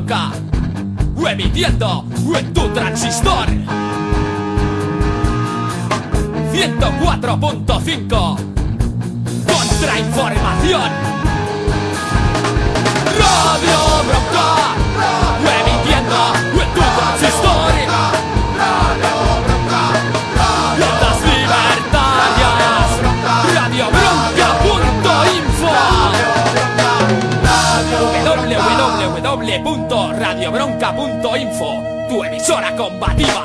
Bronca, emitiendo en tu transistor 104.5. Contrainformación. Radio Bronca, emitiendo en tu transistor Ondas Libertarias. Radiobronca.info, www.radiobronca.info, tu emisora combativa.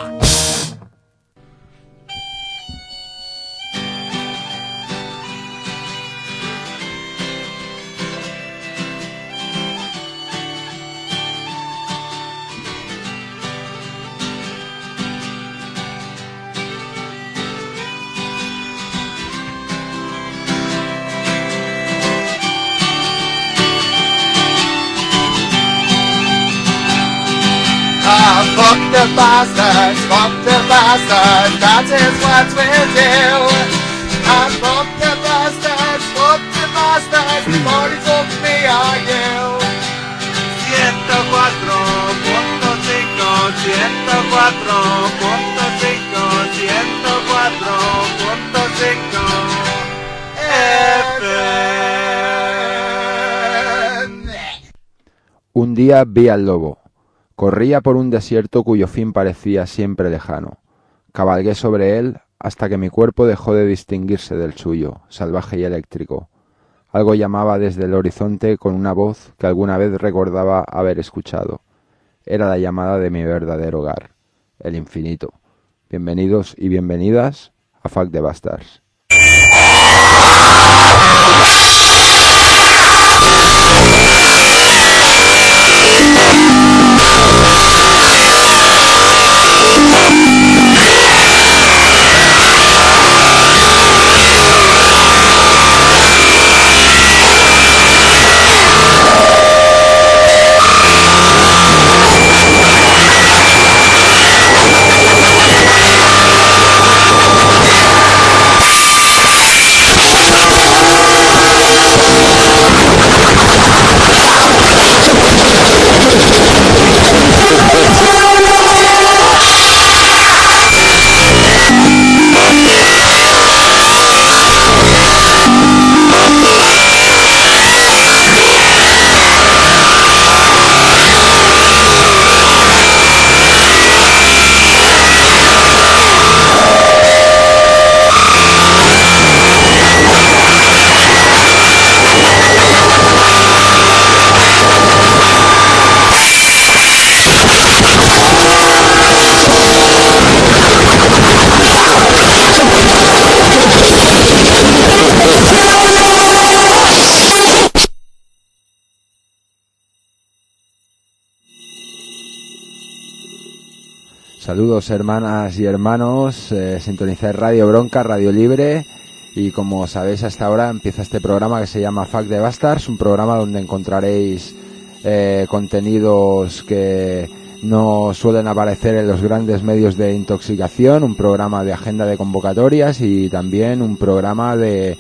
Fuck the bastards, that is what we'll do. Fuck the bastards, before he took me or you. 104.5, 104.5 FM. Un día vi al lobo. Corría por un desierto cuyo fin parecía siempre lejano. Cabalgué sobre él hasta que mi cuerpo dejó de distinguirse del suyo, salvaje y eléctrico. Algo llamaba desde el horizonte con una voz que alguna vez recordaba haber escuchado. Era la llamada de mi verdadero hogar, el infinito. Bienvenidos y bienvenidas a Fuck the Bastards. Saludos hermanas y hermanos, sintonizáis Radio Bronca, Radio Libre, y como sabéis hasta ahora empieza este programa que se llama Fuck the Bastards, un programa donde encontraréis contenidos que no suelen aparecer en los grandes medios de intoxicación, un programa de agenda de convocatorias y también un programa de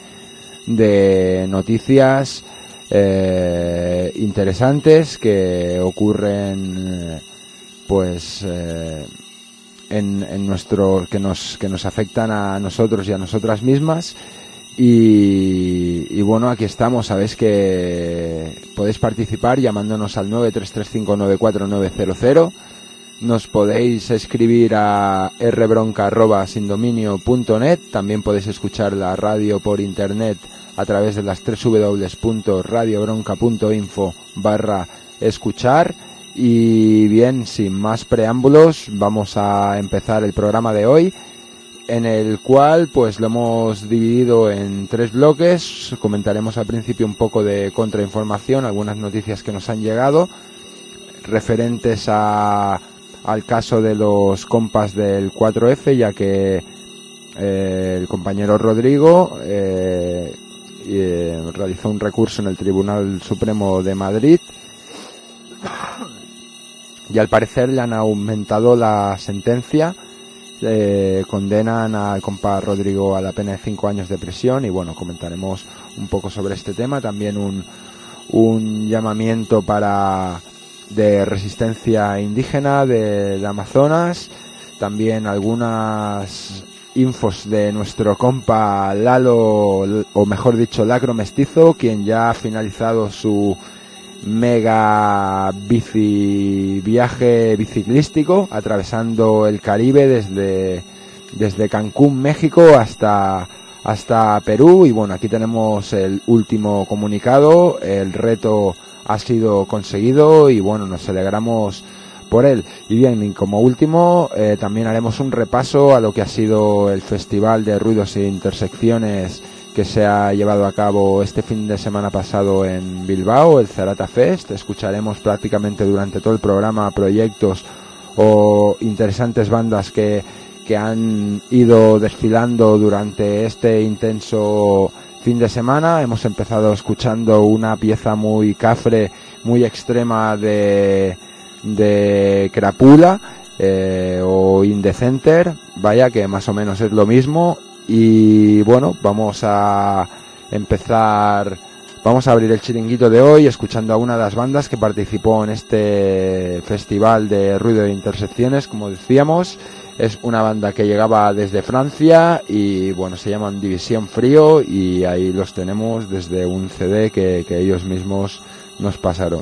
noticias interesantes que ocurren en nuestro que nos afectan a nosotros y a nosotras mismas. Y bueno, aquí estamos. Sabéis que podéis participar llamándonos al 933594900. Nos podéis escribir a rbronca@sindominio.net. También podéis escuchar la radio por internet a través de las www.radiobronca.info/escuchar. Y bien, sin más preámbulos, vamos a empezar el programa de hoy, en el cual pues lo hemos dividido en 3 bloques. Comentaremos al principio un poco de contrainformación, algunas noticias que nos han llegado referentes al caso de los compas del 4F, ya que el compañero Rodrigo realizó un recurso en el Tribunal Supremo de Madrid y al parecer le han aumentado la sentencia. Condenan al compa Rodrigo a la pena de 5 años de prisión. Y bueno, comentaremos un poco sobre este tema. También un llamamiento para de resistencia indígena de Amazonas, también algunas infos de nuestro compa Lalo, o mejor dicho Lacro Mestizo, quien ya ha finalizado su mega viaje biciclístico atravesando el Caribe desde Cancún, México hasta Perú. Y bueno, aquí tenemos el último comunicado. El reto ha sido conseguido y bueno, nos alegramos por él. Y bien, y como último también haremos un repaso a lo que ha sido el Festival de Ruidos e Intersecciones que se ha llevado a cabo este fin de semana pasado en Bilbao, el Zarata Fest. Escucharemos prácticamente durante todo el programa proyectos o interesantes bandas que han ido desfilando durante este intenso fin de semana. Hemos empezado escuchando una pieza muy cafre, muy extrema de Crapula o Indecenter, vaya, que más o menos es lo mismo. Y bueno, vamos a abrir el chiringuito de hoy escuchando a una de las bandas que participó en este festival de ruido de intersecciones. Como decíamos, es una banda que llegaba desde Francia y bueno, se llaman División Frío, y ahí los tenemos desde un CD que ellos mismos nos pasaron.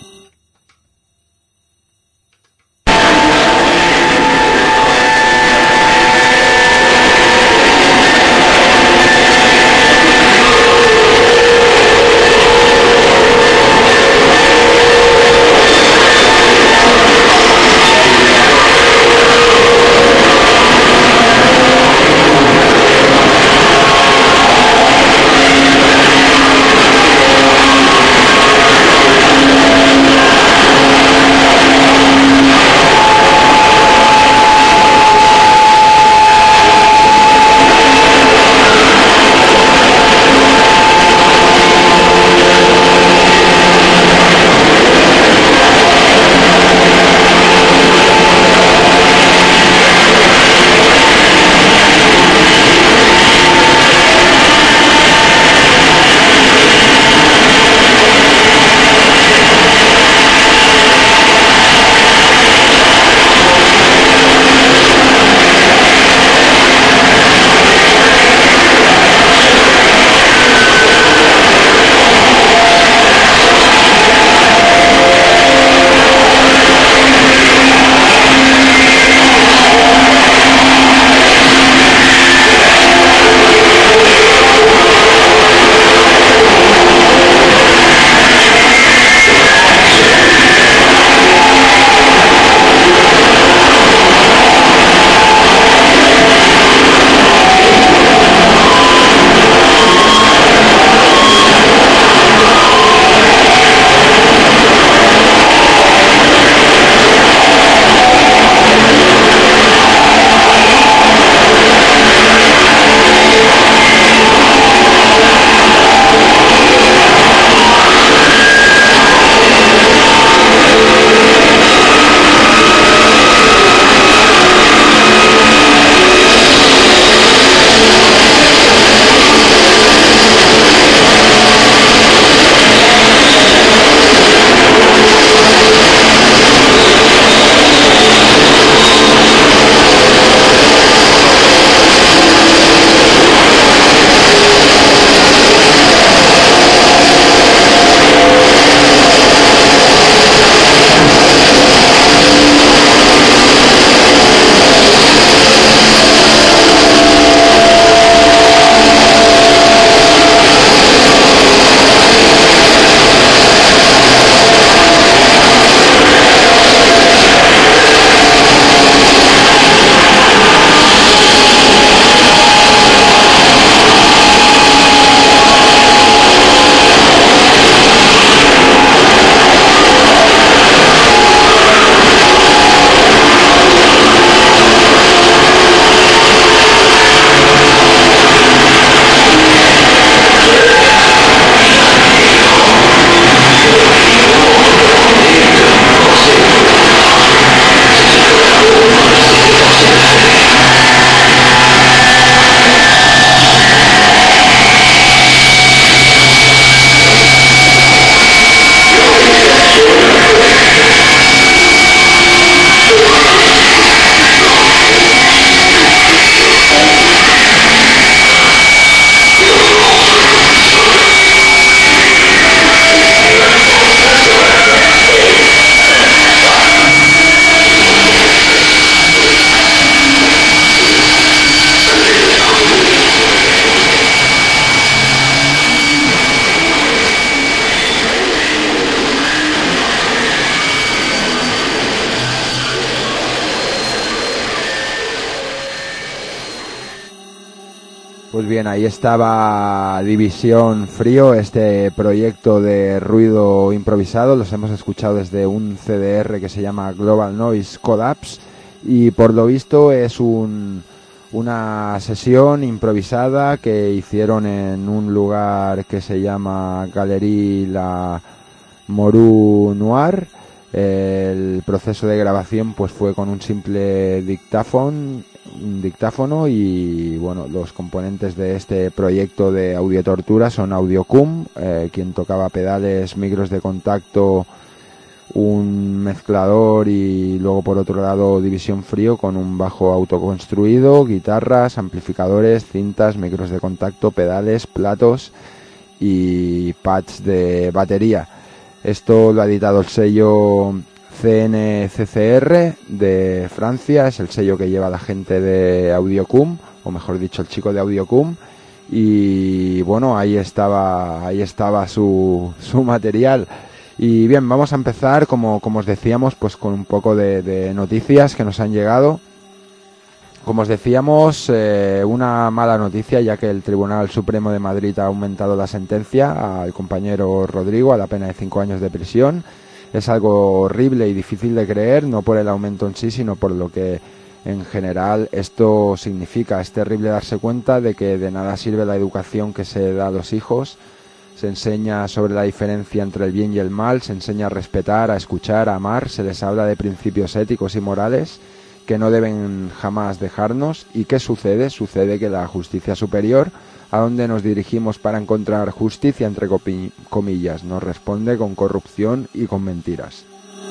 Pues bien, ahí estaba División Frío, este proyecto de ruido improvisado. Los hemos escuchado desde un CDR que se llama Global Noise Collapse y por lo visto es una sesión improvisada que hicieron en un lugar que se llama Galerie La Morue Noir. El proceso de grabación pues fue con un simple dictáfono y bueno, los componentes de este proyecto de audiotortura son Audiocum, quien tocaba pedales, micros de contacto, un mezclador y luego por otro lado División Frío con un bajo autoconstruido, guitarras, amplificadores, cintas, micros de contacto, pedales, platos y pads de batería. Esto lo ha editado el sello CNCCR de Francia, es el sello que lleva la gente de Audiocum, o mejor dicho el chico de Audiocum, y bueno, ahí estaba su material. Y bien, vamos a empezar como os decíamos pues con un poco de noticias que nos han llegado. Como os decíamos, una mala noticia, ya que el Tribunal Supremo de Madrid ha aumentado la sentencia al compañero Rodrigo a la pena de 5 años de prisión. Es algo horrible y difícil de creer, no por el aumento en sí, sino por lo que en general esto significa. Es terrible darse cuenta de que de nada sirve la educación que se da a los hijos. Se enseña sobre la diferencia entre el bien y el mal, se enseña a respetar, a escuchar, a amar, se les habla de principios éticos y morales que no deben jamás dejarnos. ¿Y qué sucede? Sucede que la justicia superior, a donde nos dirigimos para encontrar justicia, entre comillas, nos responde con corrupción y con mentiras.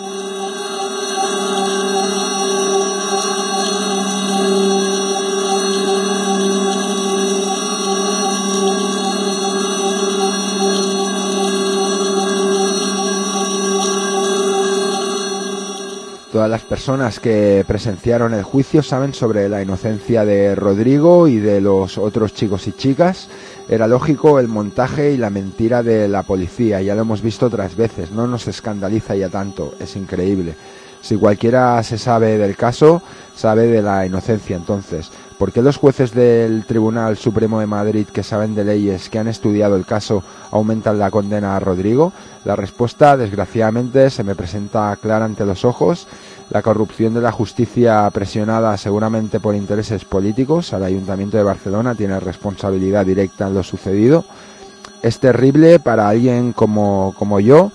Todas las personas que presenciaron el juicio saben sobre la inocencia de Rodrigo y de los otros chicos y chicas. Era lógico el montaje y la mentira de la policía, ya lo hemos visto otras veces, no nos escandaliza ya tanto, es increíble. Si cualquiera se sabe del caso, sabe de la inocencia. Entonces, ¿por qué los jueces del Tribunal Supremo de Madrid, que saben de leyes, que han estudiado el caso, aumentan la condena a Rodrigo? La respuesta, desgraciadamente, se me presenta clara ante los ojos. La corrupción de la justicia, presionada seguramente por intereses políticos al Ayuntamiento de Barcelona, tiene responsabilidad directa en lo sucedido. Es terrible para alguien como yo,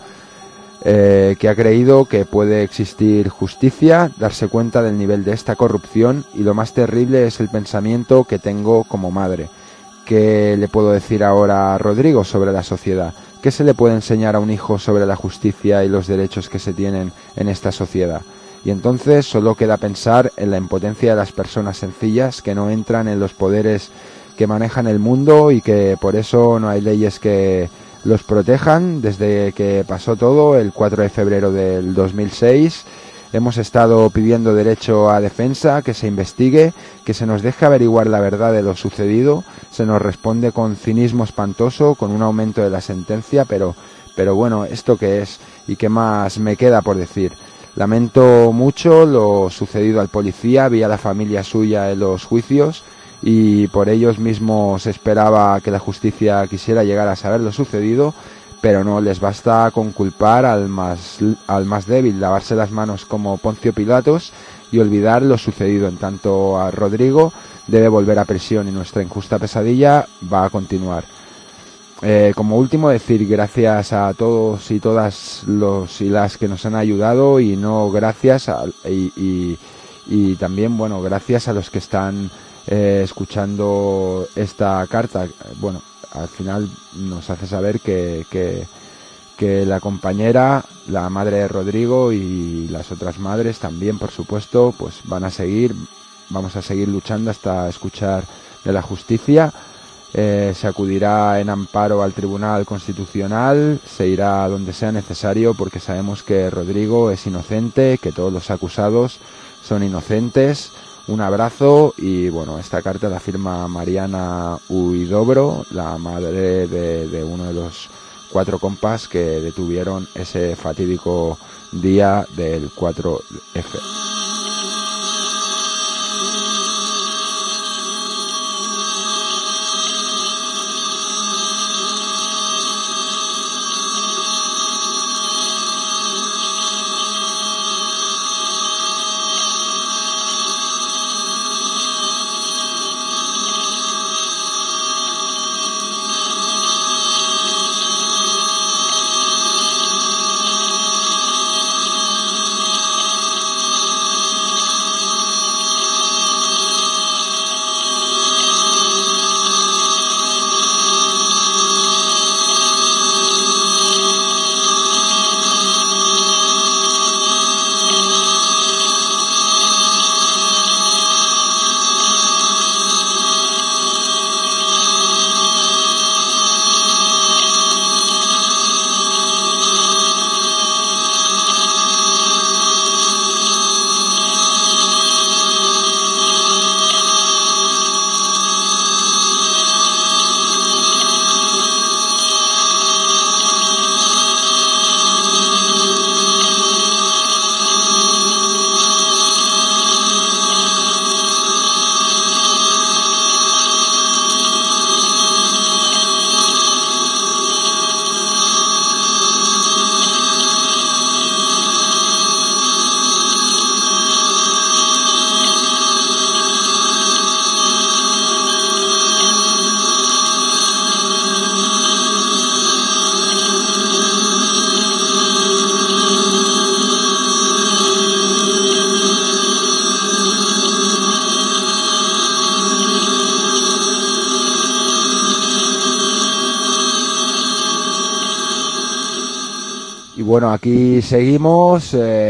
que ha creído que puede existir justicia, darse cuenta del nivel de esta corrupción, y lo más terrible es el pensamiento que tengo como madre. ¿Qué le puedo decir ahora a Rodrigo sobre la sociedad? ¿Qué se le puede enseñar a un hijo sobre la justicia y los derechos que se tienen en esta sociedad? Y entonces solo queda pensar en la impotencia de las personas sencillas que no entran en los poderes que manejan el mundo y que por eso no hay leyes que los protejan. Desde que pasó todo, el 4 de febrero del 2006, hemos estado pidiendo derecho a defensa, que se investigue, que se nos deje averiguar la verdad de lo sucedido. Se nos responde con cinismo espantoso, con un aumento de la sentencia, pero bueno, ¿esto qué es? ¿Y qué más me queda por decir? Lamento mucho lo sucedido al policía, vi a la familia suya en los juicios, y por ellos mismos se esperaba que la justicia quisiera llegar a saber lo sucedido, pero no les basta con culpar al más débil, lavarse las manos como Poncio Pilatos y olvidar lo sucedido. En tanto a Rodrigo debe volver a prisión y nuestra injusta pesadilla va a continuar. Como último, decir gracias a todos y todas los y las que nos han ayudado, y no gracias y también, bueno, gracias a los que están escuchando esta carta. Bueno, al final nos hace saber que la compañera, la madre de Rodrigo y las otras madres también, por supuesto, pues vamos a seguir luchando hasta escuchar de la justicia. Se acudirá en amparo al Tribunal Constitucional, se irá donde sea necesario, porque sabemos que Rodrigo es inocente, que todos los acusados son inocentes. Un abrazo. Y bueno, esta carta la firma Mariana Huidobro, la madre de uno de los 4 compas que detuvieron ese fatídico día del 4F. bueno, aquí seguimos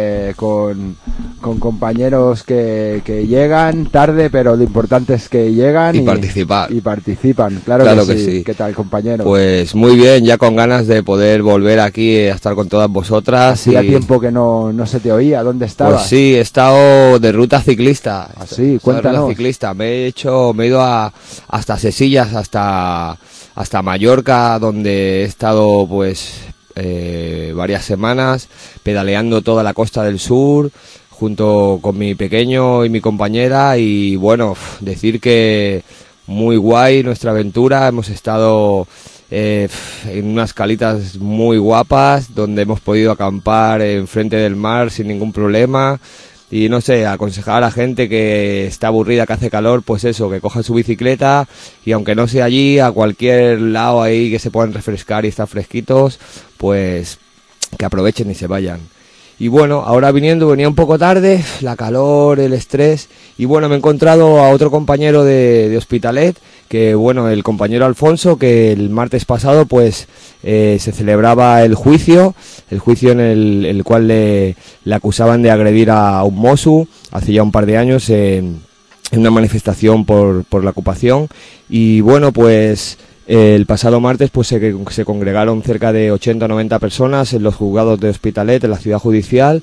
con compañeros que llegan tarde, pero lo importante es que llegan y participar. Y participan, claro que sí. ¿Qué tal, compañero? Pues muy bien, ya con ganas de poder volver aquí a estar con todas vosotras. Hacía tiempo que no se te oía. ¿Dónde estabas? Pues sí, he estado de ruta ciclista. Sí, cuéntanos. Ruta ciclista. Me he ido hasta Sesillas, hasta Mallorca, donde he estado pues varias semanas pedaleando toda la costa del sur junto con mi pequeño y mi compañera, y bueno, decir que muy guay nuestra aventura. Hemos estado en unas calitas muy guapas donde hemos podido acampar enfrente del mar sin ningún problema. Y no sé, aconsejar a la gente que está aburrida, que hace calor, pues eso, que coja su bicicleta y aunque no sea allí, a cualquier lado ahí que se puedan refrescar y estar fresquitos, pues que aprovechen y se vayan. Y bueno, ahora venía un poco tarde, la calor, el estrés, y bueno, me he encontrado a otro compañero de Hospitalet, que bueno, el compañero Alfonso, que el martes pasado pues se celebraba el juicio en el cual le acusaban de agredir a un mosu hace ya un par de años en una manifestación por la ocupación. Y bueno, pues el pasado martes pues se congregaron cerca de 80 o 90 personas en los juzgados de Hospitalet, en la ciudad judicial,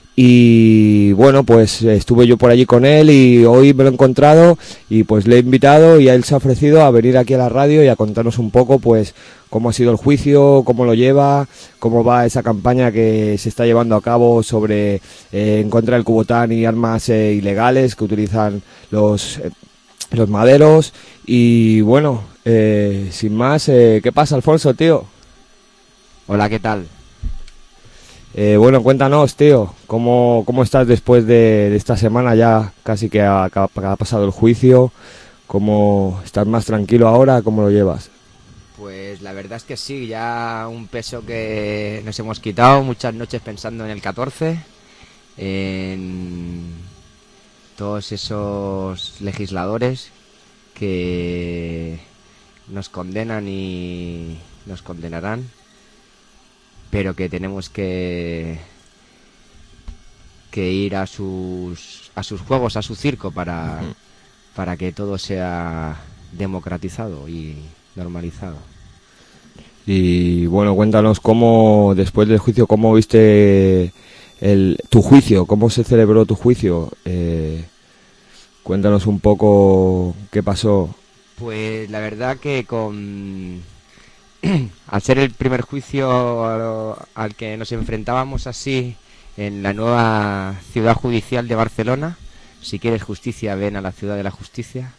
y bueno, pues estuve yo por allí con él y hoy me lo he encontrado y pues le he invitado y a él se ha ofrecido a venir aquí a la radio y a contarnos un poco pues cómo ha sido el juicio, cómo lo lleva, cómo va esa campaña que se está llevando a cabo sobre en contra del cubotán y armas ilegales que utilizan los maderos. Y bueno, sin más, ¿qué pasa, Alfonso, tío? Hola, ¿qué tal? Bueno, cuéntanos, tío, ¿cómo estás después de esta semana ya casi que ha pasado el juicio? ¿Cómo estás más tranquilo ahora? ¿Cómo lo llevas? Pues la verdad es que sí, ya un peso que nos hemos quitado, muchas noches pensando en el 14, en todos esos legisladores que nos condenan y nos condenarán, pero que tenemos que ir a sus juegos, a su circo para que todo sea democratizado y normalizado. Y bueno, cuéntanos cómo, después del juicio, cómo viste tu juicio, cómo se celebró tu juicio. Cuéntanos un poco qué pasó. Pues la verdad que al ser el primer juicio al que nos enfrentábamos así en la nueva ciudad judicial de Barcelona, si quieres justicia, ven a la ciudad de la justicia.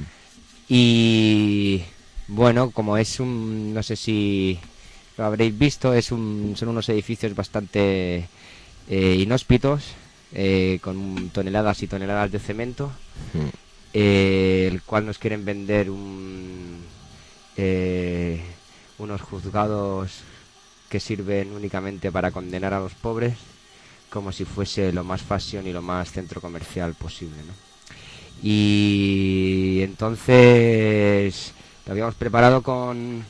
Y bueno, como es no sé si lo habréis visto, son unos edificios bastante inhóspitos, con toneladas y toneladas de cemento, el cual nos quieren vender unos juzgados que sirven únicamente para condenar a los pobres, como si fuese lo más fashion y lo más centro comercial posible, ¿no? Y entonces lo habíamos preparado con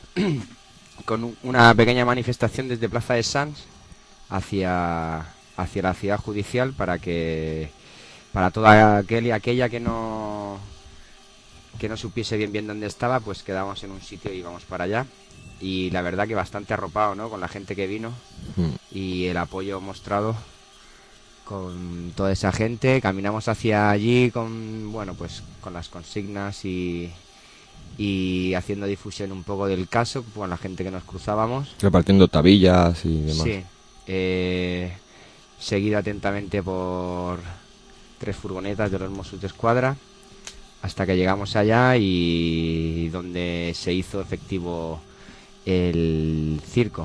una pequeña manifestación desde Plaza de Sants hacia la ciudad judicial para todo aquel y aquella que no supiese bien dónde estaba, pues quedábamos en un sitio y íbamos para allá. Y la verdad que bastante arropado, ¿no?, con la gente que vino y el apoyo mostrado con toda esa gente. Caminamos hacia allí con las consignas y haciendo difusión un poco del caso con la gente que nos cruzábamos. Repartiendo tabillas y demás. Sí. Seguido atentamente por 3 furgonetas de los Mossos d'Esquadra hasta que llegamos allá y donde se hizo efectivo el circo.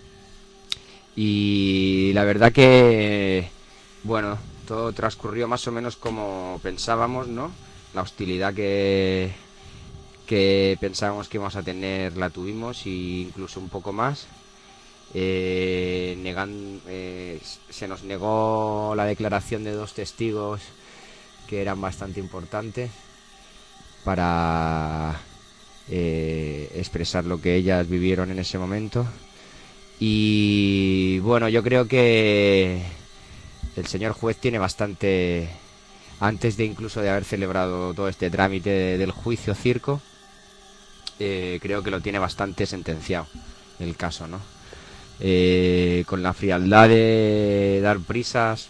Y la verdad que bueno, todo transcurrió más o menos como pensábamos, ¿no? La hostilidad que pensábamos que íbamos a tener la tuvimos, e incluso un poco más. Se nos negó la declaración de 2 testigos que eran bastante importantes para expresar lo que ellas vivieron en ese momento, Y bueno, yo creo que el señor juez tiene bastante, antes de incluso de haber celebrado todo este trámite del juicio circo, creo que lo tiene bastante sentenciado el caso, ¿no? Con la frialdad de dar prisas,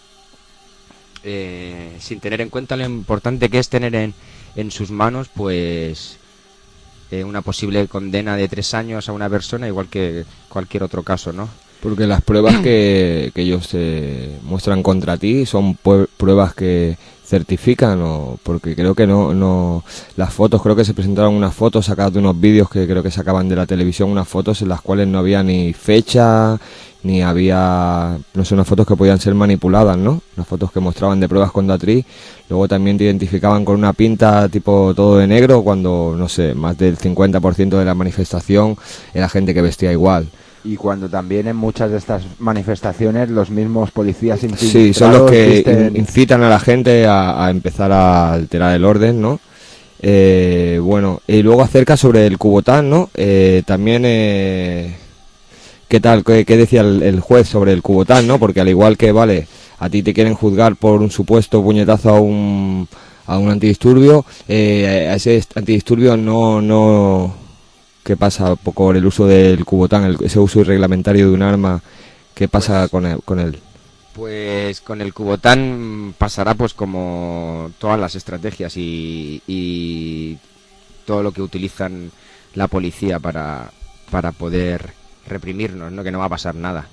sin tener en cuenta lo importante que es tener en sus manos, pues una posible condena de 3 años a una persona, igual que cualquier otro caso, ¿no? Porque las pruebas que ellos muestran contra ti son pruebas que certifican, o porque creo que no las fotos, creo que se presentaron unas fotos sacadas de unos vídeos que creo que sacaban de la televisión, unas fotos en las cuales no había ni fecha, ni había, no sé, unas fotos que podían ser manipuladas, ¿no? Unas fotos que mostraban de pruebas contra ti. Luego también te identificaban con una pinta tipo todo de negro, cuando, no sé, más del 50% de la manifestación era gente que vestía igual. Y cuando también en muchas de estas manifestaciones los mismos policías infiltrados... Sí, son los que incitan a la gente a empezar a alterar el orden, ¿no? Bueno, y luego acerca sobre el Cubotán, ¿no? También, ¿qué tal? ¿Qué decía el juez sobre el Cubotán, no? Porque al igual que, vale, a ti te quieren juzgar por un supuesto puñetazo a un antidisturbio, a ese antidisturbio no ¿qué pasa por el uso del Cubotán, ese uso irreglamentario de un arma? ¿Qué pasa con él? Pues con el Cubotán pasará pues como todas las estrategias y todo lo que utilizan la policía para poder reprimirnos, ¿no? Que no va a pasar nada.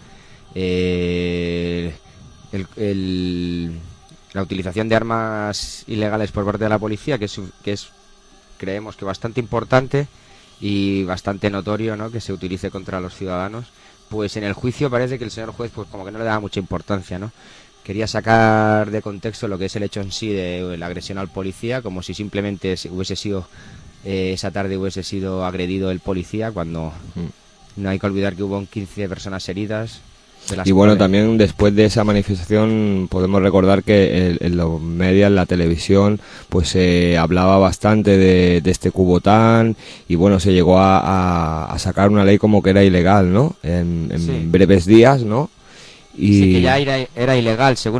La utilización de armas ilegales por parte de la policía, que es creemos que bastante importante y bastante notorio, ¿no? Que se utilice contra los ciudadanos, pues en el juicio parece que el señor juez pues como que no le daba mucha importancia, ¿no? Quería sacar de contexto lo que es el hecho en sí de la agresión al policía, como si simplemente hubiese sido esa tarde hubiese sido agredido el policía, cuando no hay que olvidar que hubo 15 personas heridas. Y bueno, también después de esa manifestación podemos recordar que en los medios, en la televisión, pues se hablaba bastante de este Cubotán, y bueno, se llegó a sacar una ley como que era ilegal, ¿no? En sí. breves días, ¿no? Y sí, que ya era ilegal según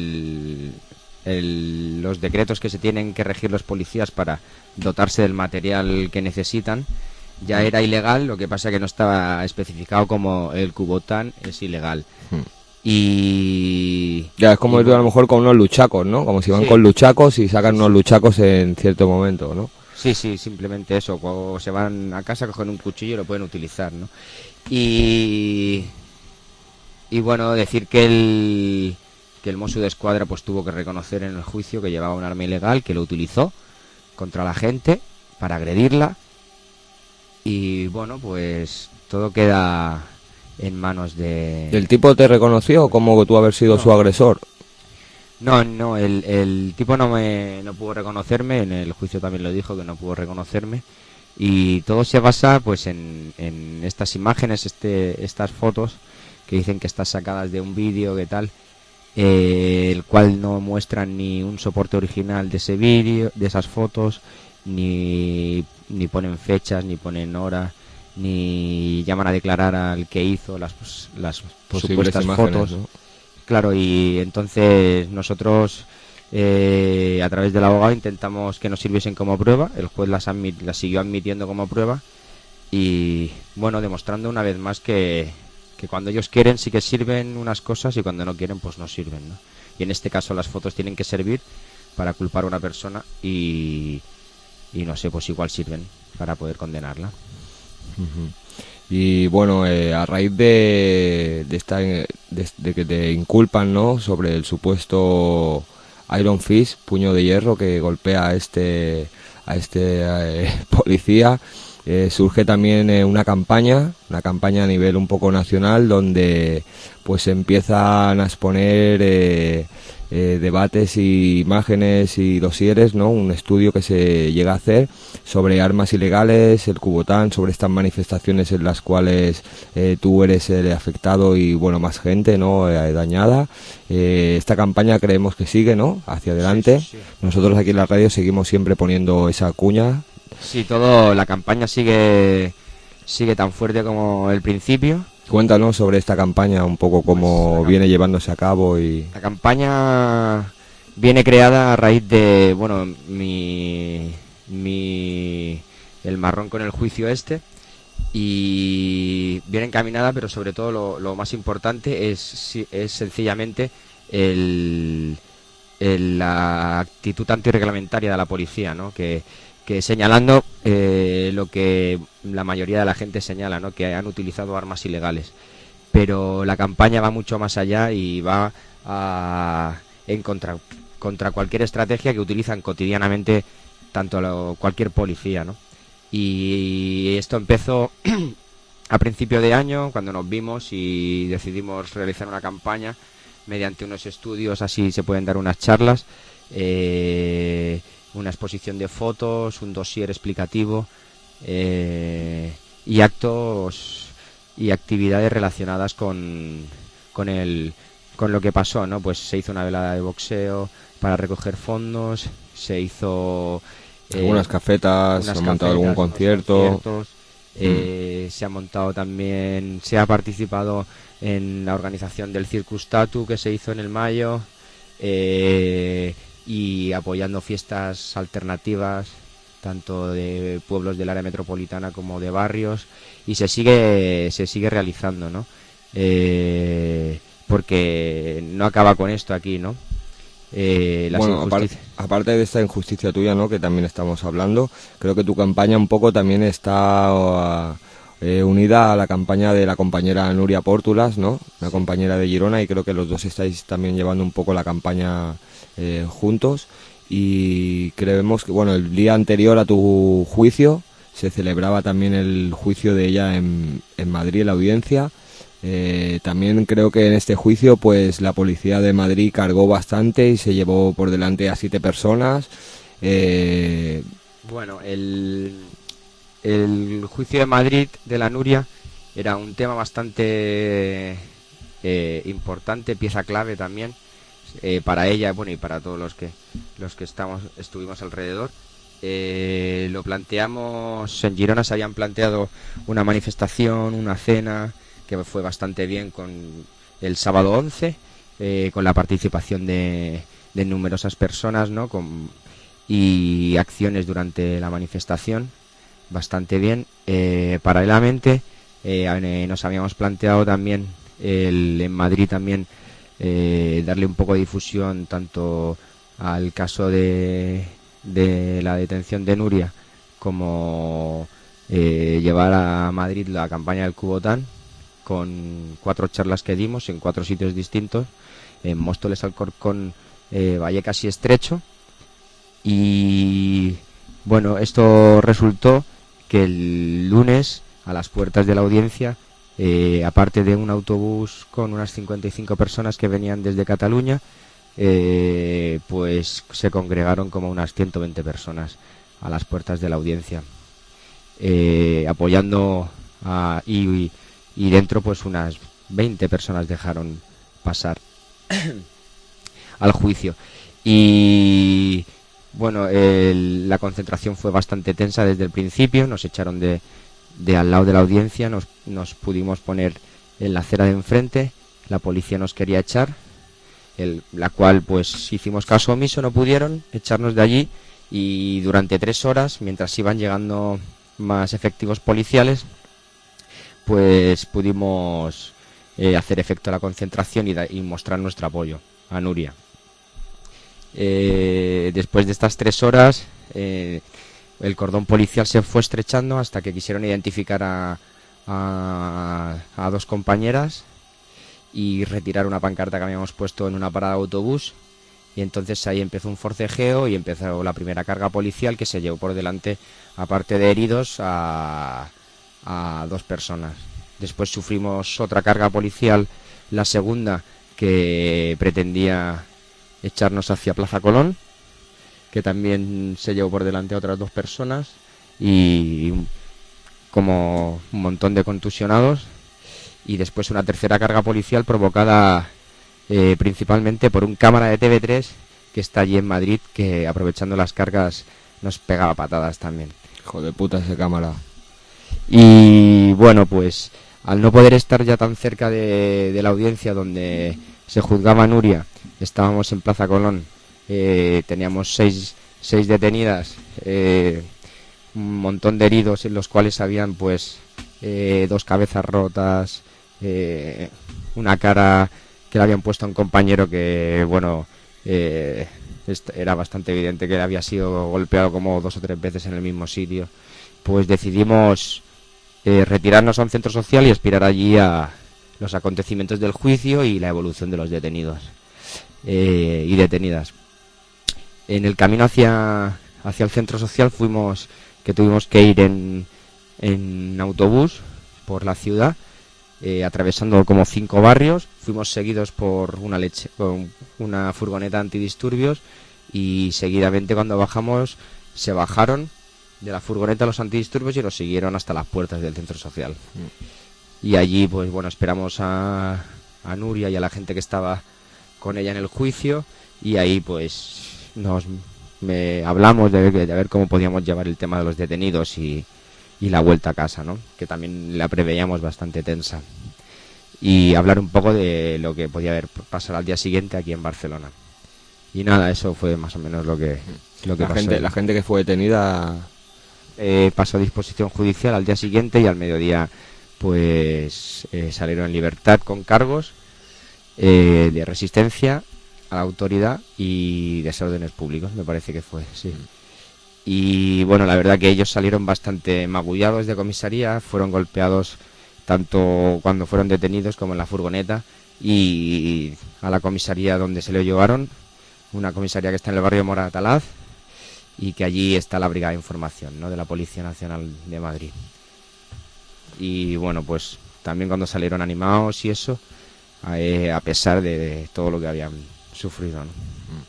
los decretos que se tienen que regir los policías para dotarse del material que necesitan. Ya era ilegal, lo que pasa que no estaba especificado como el Cubotán es ilegal. Y ya es como ir a lo mejor con unos luchacos, ¿no? Como si van con luchacos y sacan unos luchacos en cierto momento, ¿no? Sí, simplemente eso. Cuando se van a casa, cogen un cuchillo y lo pueden utilizar, ¿no? Y bueno, decir que el Mossos d'Esquadra pues tuvo que reconocer en el juicio que llevaba un arma ilegal, que lo utilizó contra la gente para agredirla. Y bueno, pues todo queda en manos de... ¿El tipo te reconoció como tú haber sido su agresor? No, el tipo no pudo reconocerme, en el juicio también lo dijo, que no pudo reconocerme. Y todo se basa pues en estas imágenes, estas fotos que dicen que están sacadas de un vídeo, que tal, el cual no muestran ni un soporte original de ese vídeo, de esas fotos, ni ponen fechas, ni ponen horas, ni llaman a declarar al que hizo las supuestas imágenes, fotos, ¿no? Claro, y entonces nosotros a través del abogado intentamos que nos sirviesen como prueba. El juez las siguió admitiendo como prueba y bueno, demostrando una vez más que cuando ellos quieren sí que sirven unas cosas y cuando no quieren pues no sirven, ¿no? Y en este caso las fotos tienen que servir para culpar a una persona y no sé, pues igual sirven para poder condenarla. Y bueno, a raíz de que te inculpan, ¿no?, sobre el supuesto Iron Fist, puño de hierro, que golpea a este policía, surge también una campaña a nivel un poco nacional, donde pues se empiezan a exponer debates y imágenes y dosieres, ¿no? Un estudio que se llega a hacer sobre armas ilegales, el Cubotán, sobre estas manifestaciones en las cuales tú eres el afectado y bueno, más gente, ¿no?, dañada. Esta campaña creemos que sigue, ¿no?, hacia adelante. Sí. Nosotros aquí en la radio seguimos siempre poniendo esa cuña. Sí, la campaña sigue tan fuerte como el principio. Cuéntanos sobre esta campaña, un poco cómo viene llevándose a cabo y... La campaña viene creada a raíz de, bueno, el marrón con el juicio este, y viene encaminada, pero sobre todo lo más importante es sencillamente la actitud antirreglamentaria de la policía, ¿no? Que señalando lo que la mayoría de la gente señala, ¿no? Que han utilizado armas ilegales. Pero la campaña va mucho más allá y va en contra cualquier estrategia que utilizan cotidianamente cualquier policía, ¿no? Y esto empezó a principio de año, cuando nos vimos y decidimos realizar una campaña mediante unos estudios, así se pueden dar unas charlas, una exposición de fotos, un dossier explicativo y actos y actividades relacionadas con lo que pasó, ¿no? Pues se hizo una velada de boxeo para recoger fondos, se hizo algunas cafetas, se ha montado algún concierto. Se ha montado también, se ha participado en la organización del Circus Tatu que se hizo en el mayo, y apoyando fiestas alternativas tanto de pueblos del área metropolitana como de barrios, y se sigue realizando, ¿no? Porque no acaba con esto aquí, ¿no? Bueno, aparte de esta injusticia tuya, ¿no?, que también estamos hablando, creo que tu campaña un poco también está unida a la campaña de la compañera Nuria Pórtulas, ¿no?, una compañera de Girona, y creo que los dos estáis también llevando un poco la campaña juntos. Y creemos que, bueno, el día anterior a tu juicio se celebraba también el juicio de ella en Madrid, en la audiencia. También creo que en este juicio pues la policía de Madrid cargó bastante y se llevó por delante a 7 personas. Bueno, el juicio de Madrid de la Nuria era un tema bastante importante, pieza clave también para ella, bueno, y para todos los que estuvimos alrededor. Lo planteamos en Girona, se habían planteado una manifestación, una cena que fue bastante bien con el sábado 11, con la participación de numerosas personas, ¿no?, y acciones durante la manifestación bastante bien. Paralelamente nos habíamos planteado también en Madrid también darle un poco de difusión tanto al caso de la detención de Nuria como llevar a Madrid la campaña del Cubotán, con 4 charlas que dimos en 4 sitios distintos, en Móstoles, Alcorcón, Vallecas y Estrecho. Y bueno, esto resultó que el lunes, a las puertas de la audiencia, aparte de un autobús con unas 55 personas que venían desde Cataluña, pues se congregaron como unas 120 personas a las puertas de la audiencia, apoyando y dentro pues unas 20 personas dejaron pasar al juicio. Y bueno, la concentración fue bastante tensa desde el principio. Nos echaron de al lado de la audiencia, nos pudimos poner en la acera de enfrente. La policía nos quería echar, la cual pues hicimos caso omiso, no pudieron echarnos de allí, y durante 3 horas, mientras iban llegando más efectivos policiales, pues pudimos hacer efecto la concentración y mostrar nuestro apoyo a Nuria. Después de estas 3 horas, el cordón policial se fue estrechando hasta que quisieron identificar a 2 compañeras y retirar una pancarta que habíamos puesto en una parada de autobús. Y entonces ahí empezó un forcejeo y empezó la primera carga policial, que se llevó por delante, aparte de heridos, a 2 personas. Después sufrimos otra carga policial, la segunda, que pretendía echarnos hacia Plaza Colón, que también se llevó por delante a otras 2 personas y como un montón de contusionados. Y después una tercera carga policial provocada principalmente por un cámara de TV3 que está allí en Madrid, que aprovechando las cargas nos pegaba patadas también. Hijo de puta ese cámara. Y bueno, pues al no poder estar ya tan cerca de la audiencia donde se juzgaba a Nuria, estábamos en Plaza Colón, teníamos seis detenidas, un montón de heridos, en los cuales habían pues 2 cabezas rotas, una cara que le habían puesto a un compañero que, bueno, era bastante evidente que había sido golpeado como 2 o 3 veces en el mismo sitio. Pues decidimos retirarnos a un centro social y aspirar allí a los acontecimientos del juicio y la evolución de los detenidos y detenidas. En el camino hacia el centro social tuvimos que ir en autobús por la ciudad, atravesando como 5 barrios. Fuimos seguidos por una furgoneta antidisturbios, y seguidamente cuando bajamos se bajaron de la furgoneta los antidisturbios y nos siguieron hasta las puertas del centro social. Y allí pues bueno, esperamos a Nuria y a la gente que estaba con ella en el juicio, y ahí pues hablamos de ver cómo podíamos llevar el tema de los detenidos y la vuelta a casa, ¿no? Que también la preveíamos bastante tensa, y hablar un poco de lo que podía haber pasado al día siguiente aquí en Barcelona. Y nada, eso fue más o menos lo que pasó. La gente que fue detenida pasó a disposición judicial al día siguiente, y al mediodía pues salieron en libertad con cargos de resistencia a la autoridad y desórdenes públicos, me parece que fue, sí. Y bueno, la verdad que ellos salieron bastante magullados de comisaría, fueron golpeados tanto cuando fueron detenidos como en la furgoneta, y a la comisaría donde se lo llevaron, una comisaría que está en el barrio Moratalaz, y que allí está la Brigada de Información, ¿no?, de la Policía Nacional de Madrid. Y bueno, pues también cuando salieron animados y eso, a pesar de todo lo que habían sufrido, ¿no?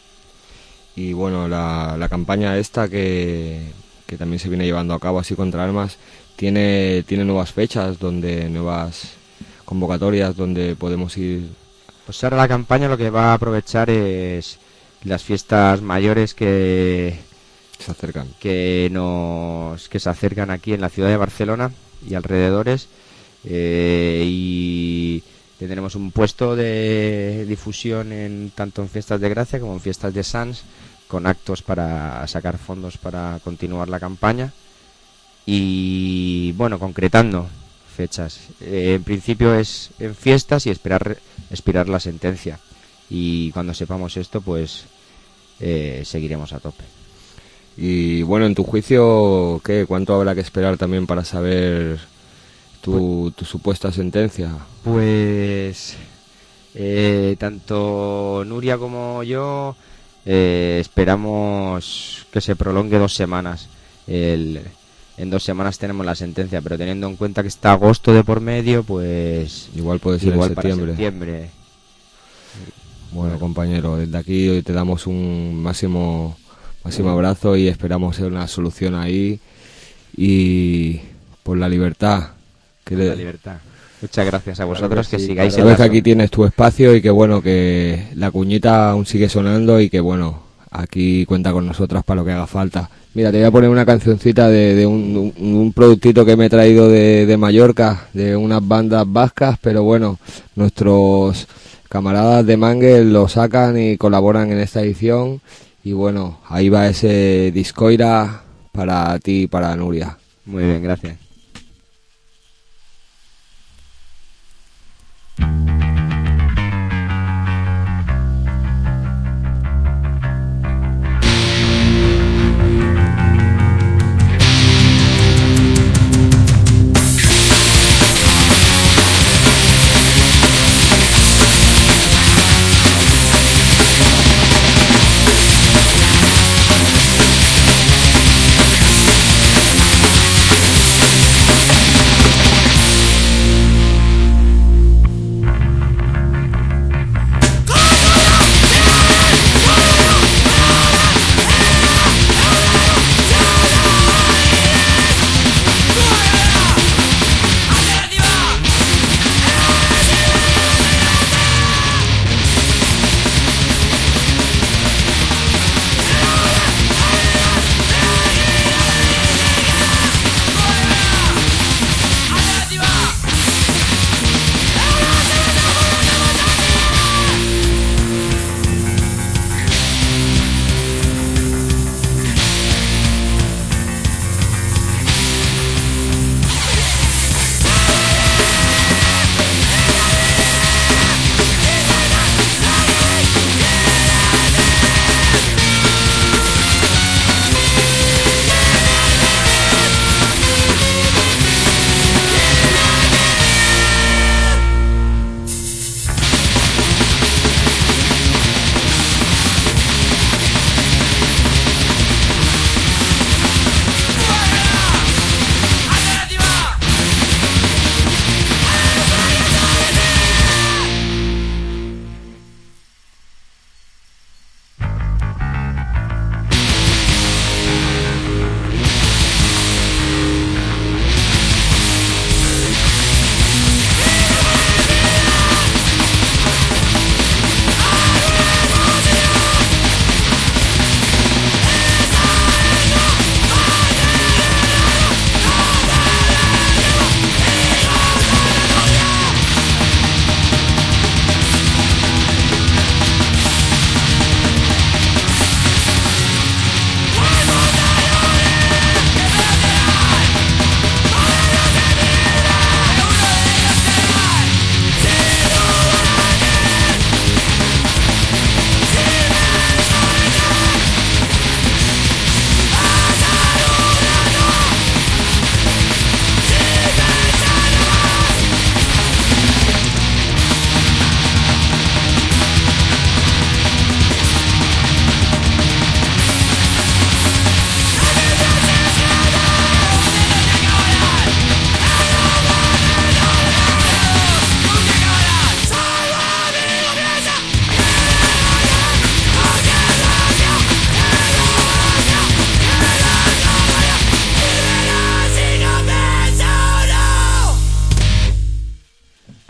Y bueno, la campaña esta que también se viene llevando a cabo así contra armas, tiene nuevas fechas, nuevas convocatorias donde podemos ir. Pues ahora la campaña lo que va a aprovechar es las fiestas mayores que se acercan, que se acercan aquí en la ciudad de Barcelona y alrededores, y tendremos un puesto de difusión tanto en fiestas de Gracia como en fiestas de Sants, con actos para sacar fondos para continuar la campaña. Y bueno, concretando fechas, en principio es en fiestas y esperar la sentencia, y cuando sepamos esto pues seguiremos a tope. Y bueno, en tu juicio, ¿cuánto habrá que esperar también para saber tu supuesta sentencia? Pues tanto Nuria como yo esperamos que se prolongue 2 semanas. En 2 semanas tenemos la sentencia, pero teniendo en cuenta que está agosto de por medio, pues igual puede ser en septiembre. Para septiembre. Bueno, compañero, desde aquí hoy te damos un máximo abrazo y esperamos una solución ahí y por la libertad. La libertad. Muchas gracias a vosotros, claro que sigáis en sabes que aquí tienes tu espacio y que bueno, que la cuñita aún sigue sonando y que bueno, aquí cuenta con nosotras para lo que haga falta. Mira, te voy a poner una cancioncita de un productito que me he traído de Mallorca, de unas bandas vascas, pero bueno, nuestros camaradas de Mangue lo sacan y colaboran en esta edición. Y bueno, ahí va ese Discoira para ti y para Nuria. Muy bien, gracias.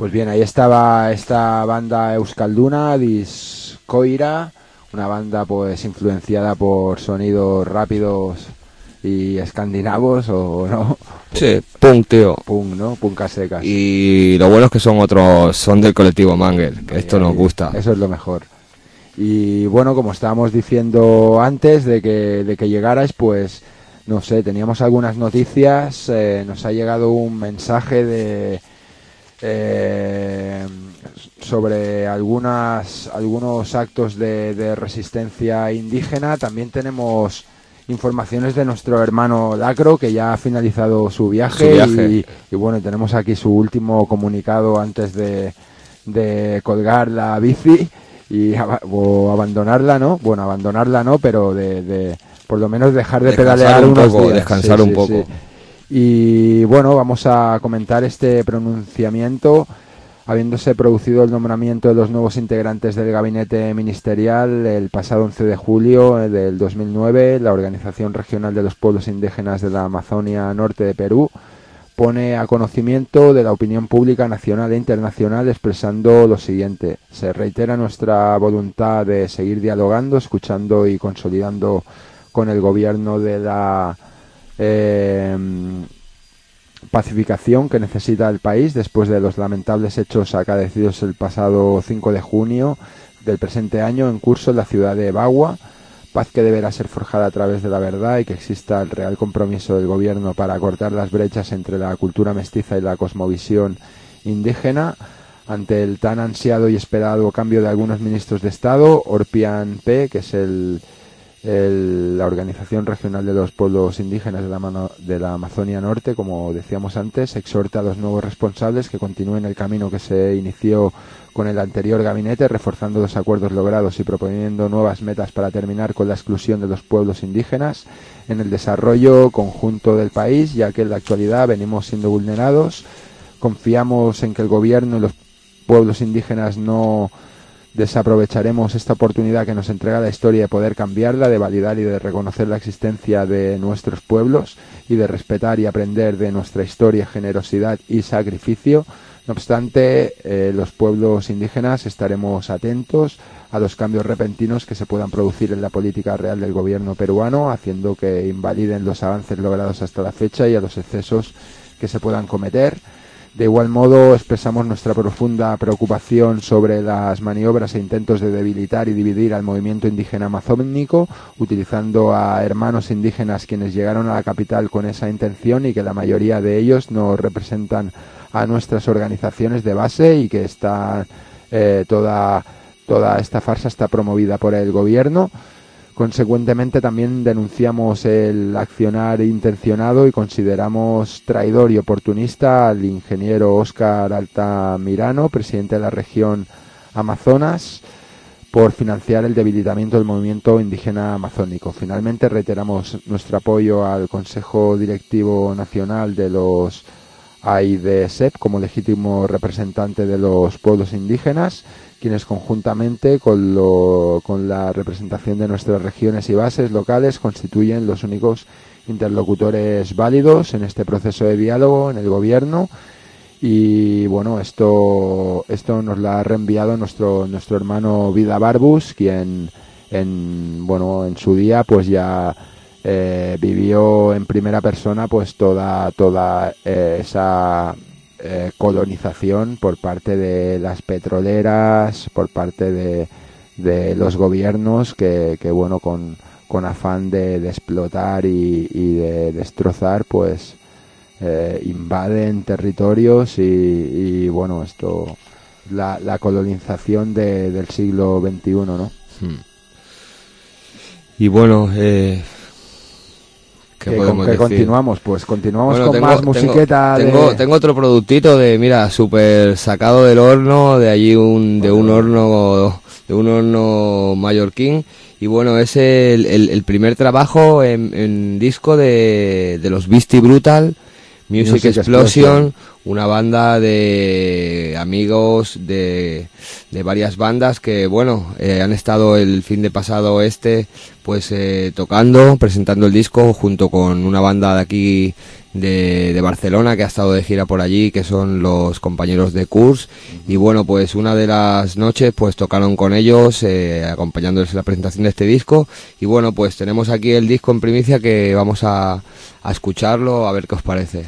Pues bien, ahí estaba esta banda euskalduna, Discoira, una banda pues influenciada por sonidos rápidos y escandinavos, o no. Sí, punk, tío. Punk, ¿no? Punk a secas. Y lo bueno es que son del colectivo Mangel, que esto nos gusta. Eso es lo mejor. Y bueno, como estábamos diciendo antes de que llegarais, pues no sé, teníamos algunas noticias. Nos ha llegado un mensaje sobre algunos actos de resistencia indígena. También tenemos informaciones de nuestro hermano Lacro, que ya ha finalizado su viaje. Y bueno, tenemos aquí su último comunicado antes de colgar la bici o abandonarla, ¿no? Bueno, abandonarla no, pero de por lo menos dejar de pedalear unos días. Descansar un poco. Y bueno, vamos a comentar este pronunciamiento. Habiéndose producido el nombramiento de los nuevos integrantes del gabinete ministerial el pasado 11 de julio del 2009, la Organización Regional de los Pueblos Indígenas de la Amazonia Norte de Perú pone a conocimiento de la opinión pública nacional e internacional expresando lo siguiente: se reitera nuestra voluntad de seguir dialogando, escuchando y consolidando con el gobierno de la pacificación que necesita el país después de los lamentables hechos acaecidos el pasado 5 de junio del presente año en curso en la ciudad de Bagua. Paz que deberá ser forjada a través de la verdad y que exista el real compromiso del gobierno para cortar las brechas entre la cultura mestiza y la cosmovisión indígena. Ante el tan ansiado y esperado cambio de algunos ministros de Estado, Orpian P., que es la Organización Regional de los Pueblos Indígenas de la Amazonia Norte, como decíamos antes, exhorta a los nuevos responsables que continúen el camino que se inició con el anterior gabinete, reforzando los acuerdos logrados y proponiendo nuevas metas para terminar con la exclusión de los pueblos indígenas en el desarrollo conjunto del país, ya que en la actualidad venimos siendo vulnerados. Confiamos en que el gobierno y los pueblos indígenas no desaprovecharemos esta oportunidad que nos entrega la historia de poder cambiarla, de validar y de reconocer la existencia de nuestros pueblos y de respetar y aprender de nuestra historia, generosidad y sacrificio. No obstante, los pueblos indígenas estaremos atentos a los cambios repentinos que se puedan producir en la política real del gobierno peruano, haciendo que invaliden los avances logrados hasta la fecha y a los excesos que se puedan cometer. De igual modo, expresamos nuestra profunda preocupación sobre las maniobras e intentos de debilitar y dividir al movimiento indígena amazónico, utilizando a hermanos indígenas quienes llegaron a la capital con esa intención y que la mayoría de ellos no representan a nuestras organizaciones de base y que toda esta farsa está promovida por el gobierno. Consecuentemente, también denunciamos el accionar intencionado y consideramos traidor y oportunista al ingeniero Óscar Altamirano, presidente de la región Amazonas, por financiar el debilitamiento del movimiento indígena amazónico. Finalmente, reiteramos nuestro apoyo al Consejo Directivo Nacional de los AIDSEP como legítimo representante de los pueblos indígenas, quienes conjuntamente con la representación de nuestras regiones y bases locales constituyen los únicos interlocutores válidos en este proceso de diálogo en el gobierno. Y bueno, esto nos lo ha reenviado nuestro hermano Vida Barbus, quien en su día pues ya vivió en primera persona pues toda esa colonización por parte de las petroleras, por parte de los gobiernos que bueno, con afán de explotar y de destrozar pues invaden territorios y bueno, esto la colonización del siglo XXI, ¿no? Y bueno, ¿Con qué continuamos? Pues continuamos con más musiqueta. Tengo otro productito mira, súper sacado del horno, de allí de un horno mallorquín. Y bueno, es el primer trabajo en disco de los Beastie Brutal, Music Explosion, una banda de amigos de varias bandas que, bueno, han estado el fin de pasado pues tocando, presentando el disco junto con una banda de aquí de Barcelona que ha estado de gira por allí, que son los compañeros de Kurs. Y bueno, pues una de las noches pues tocaron con ellos, acompañándoles en la presentación de este disco. Y bueno, pues tenemos aquí el disco en primicia, que vamos a escucharlo, a ver qué os parece.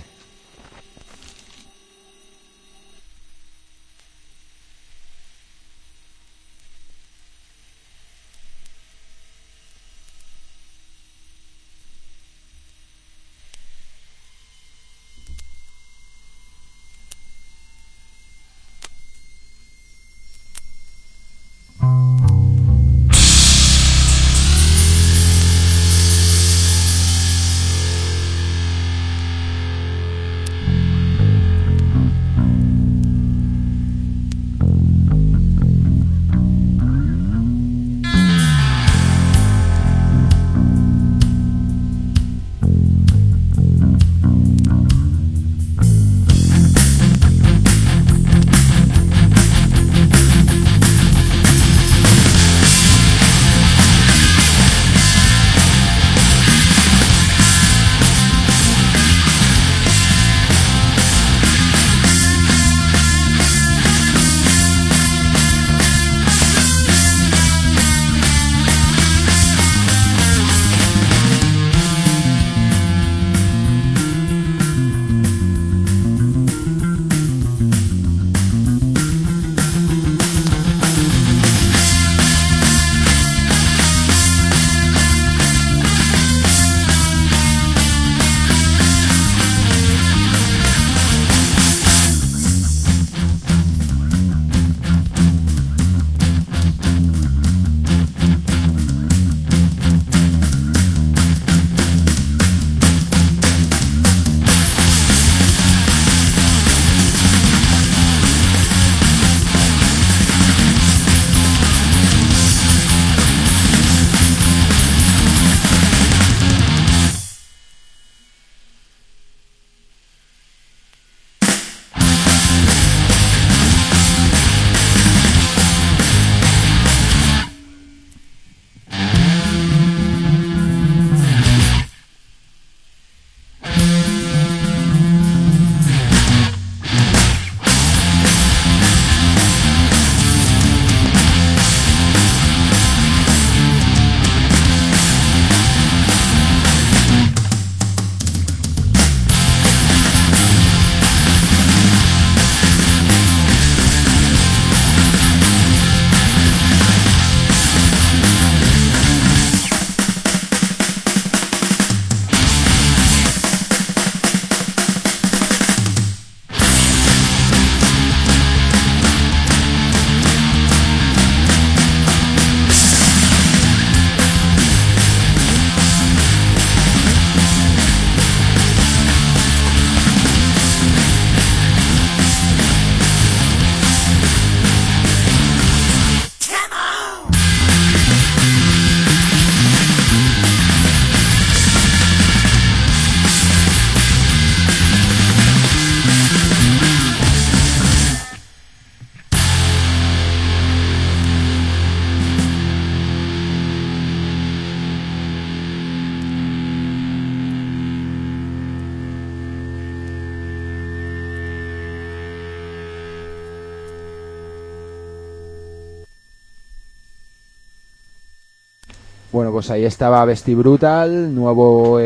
Bueno, pues ahí estaba Vesti Brutal, nuevo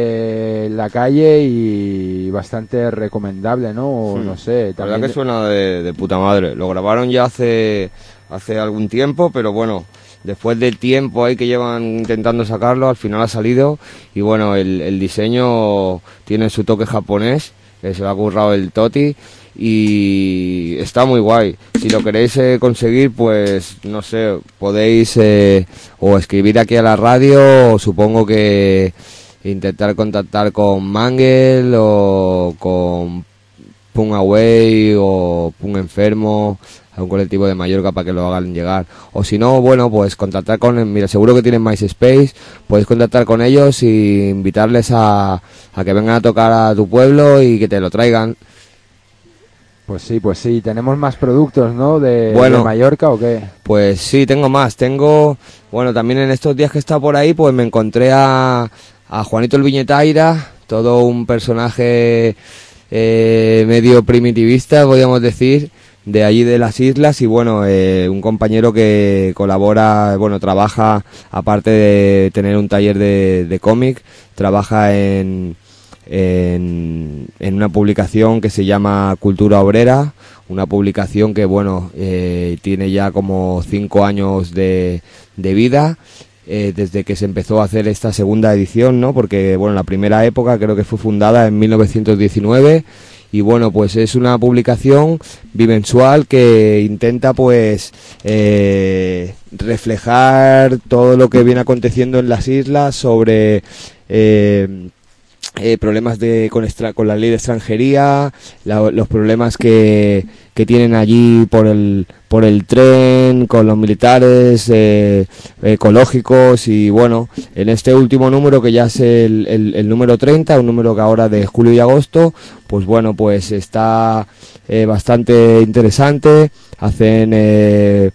EP en la calle y bastante recomendable, ¿no? No sé. La verdad que suena de puta madre. Lo grabaron ya hace algún tiempo, pero bueno, después del tiempo ahí que llevan intentando sacarlo, al final ha salido. Y bueno, el diseño tiene su toque japonés, que se lo ha currado el Toti. Y está muy guay. Si lo queréis conseguir, pues no sé, podéis o escribir aquí a la radio, o supongo que intentar contactar con Mangel o con Punk Away o Punk Enfermo, a un colectivo de Mallorca para que lo hagan llegar. O si no, bueno, pues contactar con, mira, seguro que tienen MySpace, podéis contactar con ellos y invitarles a que vengan a tocar a tu pueblo y que te lo traigan. Pues sí, tenemos más productos, ¿no? De Mallorca, ¿o qué? Pues sí, tengo más. Bueno, también en estos días que he estado por ahí, pues me encontré a Juanito el Viñetaira, todo un personaje medio primitivista, podríamos decir, de allí de las islas, y bueno, un compañero que colabora, bueno, trabaja, aparte de tener un taller de cómic, trabaja en una publicación que se llama Cultura Obrera, una publicación que bueno, tiene ya como 5 años de vida, desde que se empezó a hacer esta segunda edición, ¿no? Porque bueno, la primera época creo que fue fundada en 1919, y bueno, pues es una publicación bimensual que intenta pues reflejar todo lo que viene aconteciendo en las islas sobre problemas con la ley de extranjería, los problemas que tienen allí por el tren, con los militares, ecológicos, y bueno, en este último número, que ya es el número 30, un número que ahora de julio y agosto, pues bueno, pues está bastante interesante. Hacen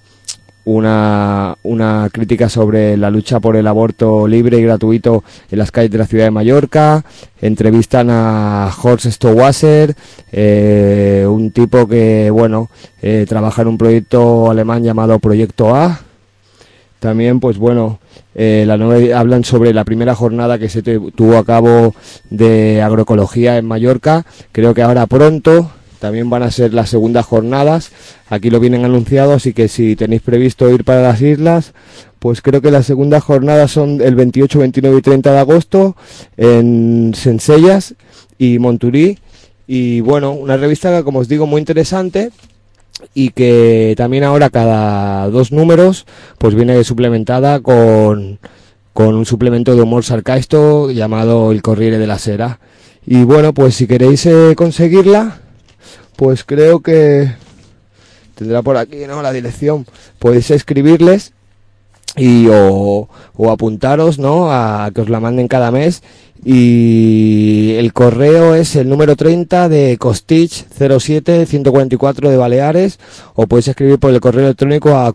una crítica sobre la lucha por el aborto libre y gratuito en las calles de la ciudad de Mallorca. Entrevistan a Horst Stowasser, un tipo que bueno, trabaja en un proyecto alemán llamado Proyecto A. También pues bueno, hablan sobre la primera jornada que se tuvo a cabo de agroecología en Mallorca. Creo que ahora pronto también van a ser las segundas jornadas. Aquí lo vienen anunciado, así que si tenéis previsto ir para las islas, pues creo que las segundas jornadas son el 28, 29 y 30 de agosto en Sensellas y Monturí. Y bueno, una revista que, como os digo, muy interesante, y que también ahora cada 2 números pues viene suplementada con un suplemento de humor sarcástico llamado El Corriere della Sera. Y bueno, pues si queréis conseguirla, pues creo que tendrá por aquí, ¿no?, la dirección. Podéis escribirles o apuntaros, ¿no?, a que os la manden cada mes. Y el correo es el número 30 de Costich 07 144 de Baleares, o podéis escribir por el correo electrónico a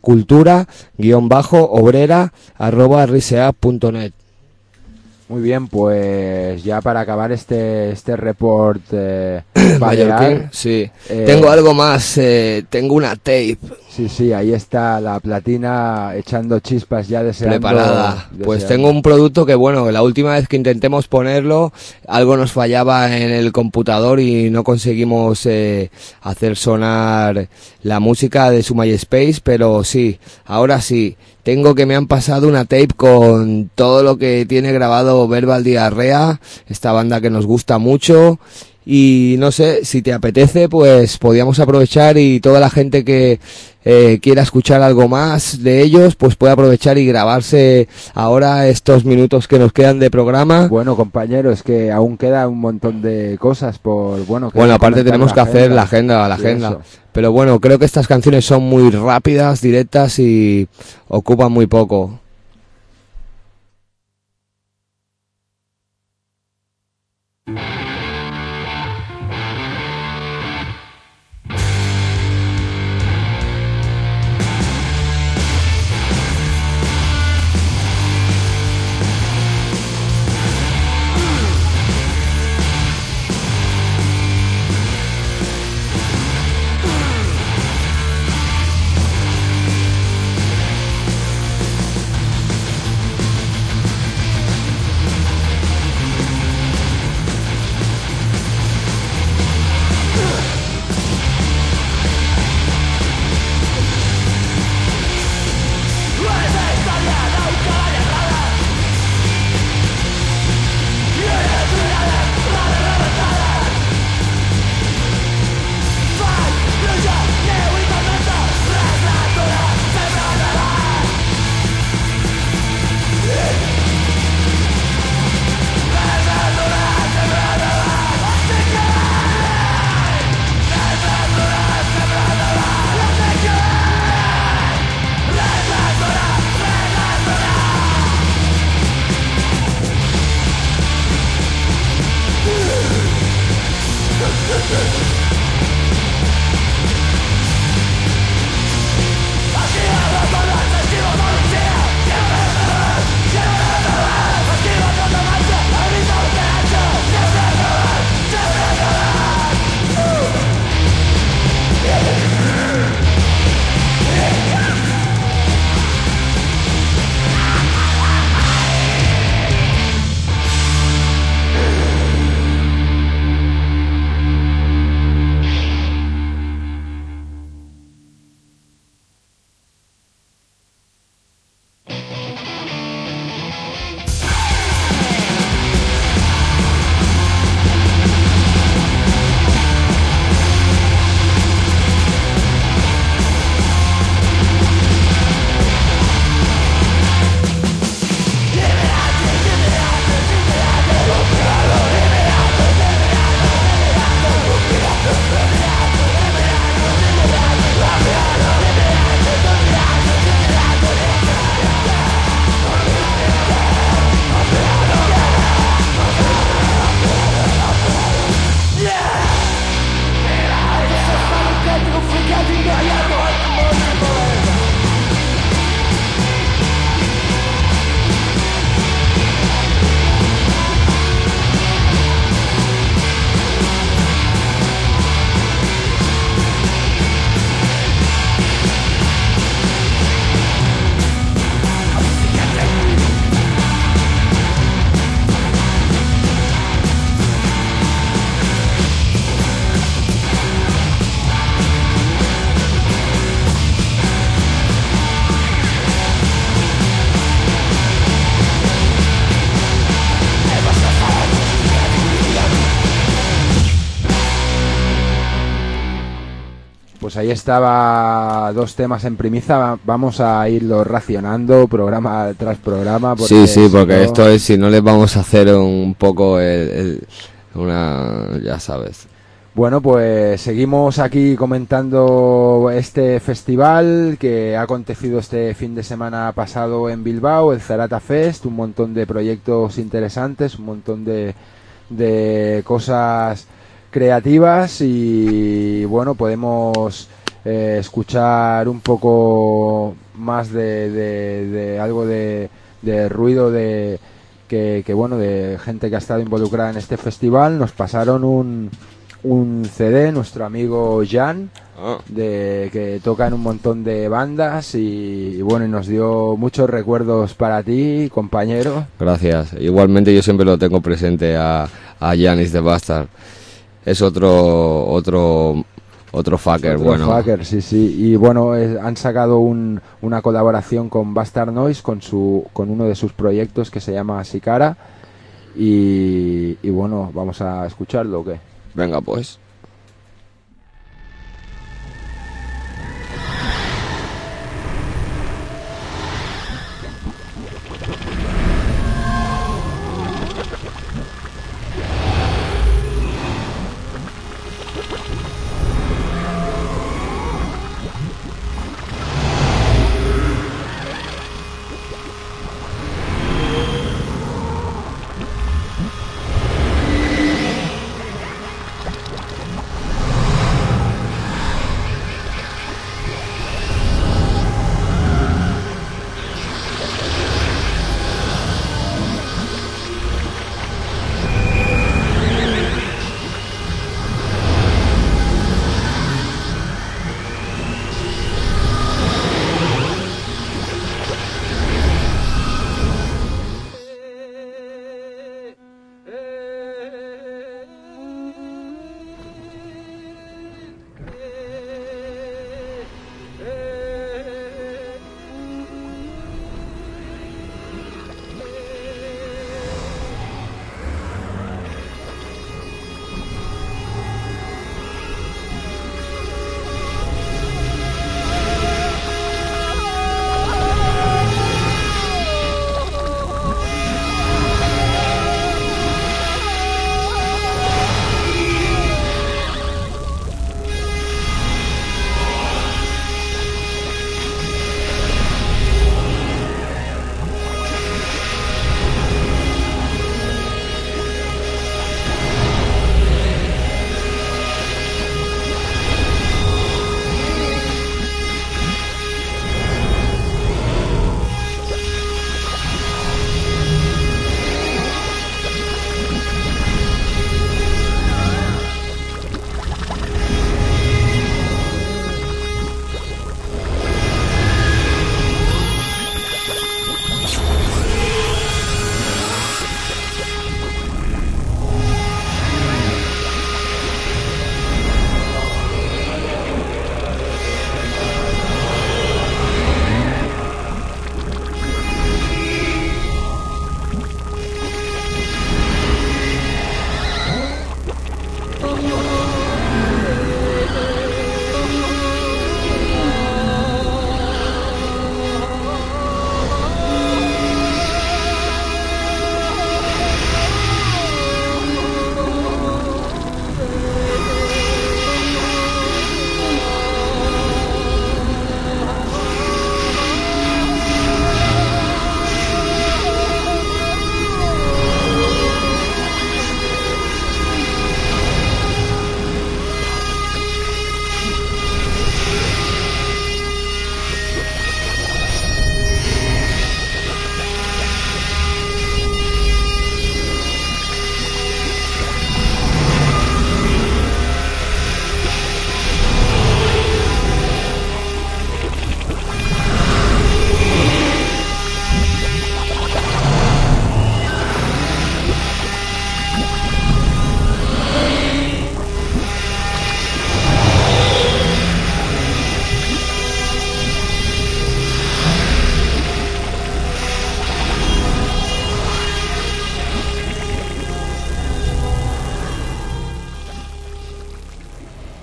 cultura-obrera@riseap.net. Muy bien, pues ya para acabar este report balear, sí. Tengo algo más, tengo una tape. Sí, ahí está la platina echando chispas ya, deseando. Preparada. Pues tengo un producto que bueno, la última vez que intentemos ponerlo, algo nos fallaba en el computador y no conseguimos hacer sonar la música de su MySpace, pero sí, ahora sí. Me han pasado una tape con todo lo que tiene grabado Verbal Diarrea, esta banda que nos gusta mucho. Y no sé, si te apetece, pues podíamos aprovechar, y toda la gente que quiera escuchar algo más de ellos, pues puede aprovechar y grabarse ahora estos minutos que nos quedan de programa. Bueno, compañero, es que aún queda un montón de cosas por... Bueno, aparte tenemos que hacer la agenda. Eso. Pero bueno, creo que estas canciones son muy rápidas, directas y ocupan muy poco. pues ahí estaba 2 temas en primicia. Vamos a irlos racionando programa tras programa. Sí, si porque no- esto es, si no les vamos a hacer un poco ya sabes. Bueno, pues seguimos aquí comentando este festival que ha acontecido este fin de semana pasado en Bilbao, el Zarata Fest, un montón de proyectos interesantes, un montón de cosas creativas y bueno, podemos escuchar un poco más de algo de ruido que bueno, de gente que ha estado involucrada en este festival. Nos pasaron un CD, nuestro amigo Jan, que toca en un montón de bandas y bueno, y nos dio muchos recuerdos para ti, compañero. Gracias. Igualmente yo siempre lo tengo presente a Janis the Bastard. Es otro fucker, Otro bueno. fucker, sí, sí. Y bueno, han sacado una colaboración con Bastard Noise, con uno de sus proyectos que se llama Sikara. Y bueno, vamos a escucharlo, ¿o qué? Venga, pues.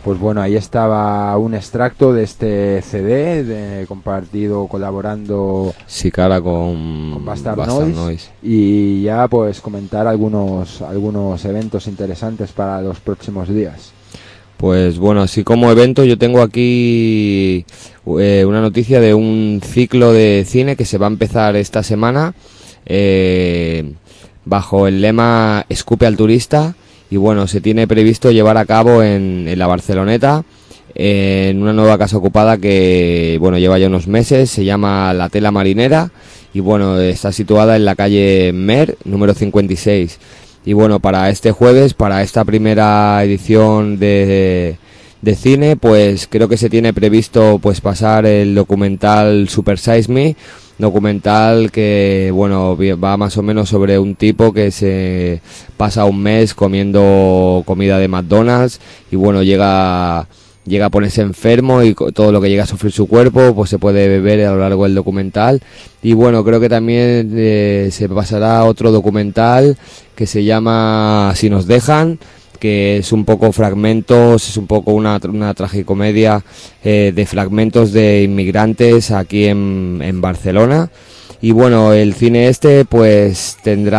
Pues bueno, ahí estaba un extracto de este CD, compartido, colaborando Sicara con Bastard Bastard Noise. Noise. Y ya pues comentar algunos eventos interesantes para los próximos días. Pues bueno, así como evento yo tengo aquí una noticia de un ciclo de cine que se va a empezar esta semana bajo el lema Escupe al turista, y bueno, se tiene previsto llevar a cabo en la Barceloneta, en una nueva casa ocupada que bueno, lleva ya unos meses, se llama La Tela Marinera, y bueno, está situada en la calle Mer, número 56. Y bueno, para este jueves, para esta primera edición de cine, pues creo que se tiene previsto pues pasar el documental Super Size Me, documental que bueno, va más o menos sobre un tipo que se pasa un mes comiendo comida de McDonald's y bueno, llega a ponerse enfermo, y todo lo que llega a sufrir su cuerpo pues se puede ver a lo largo del documental. Y bueno, creo que también se pasará otro documental que se llama Si nos dejan, que es un poco fragmentos, es un poco una tragicomedia de fragmentos de inmigrantes aquí en Barcelona. Y bueno, el cine este pues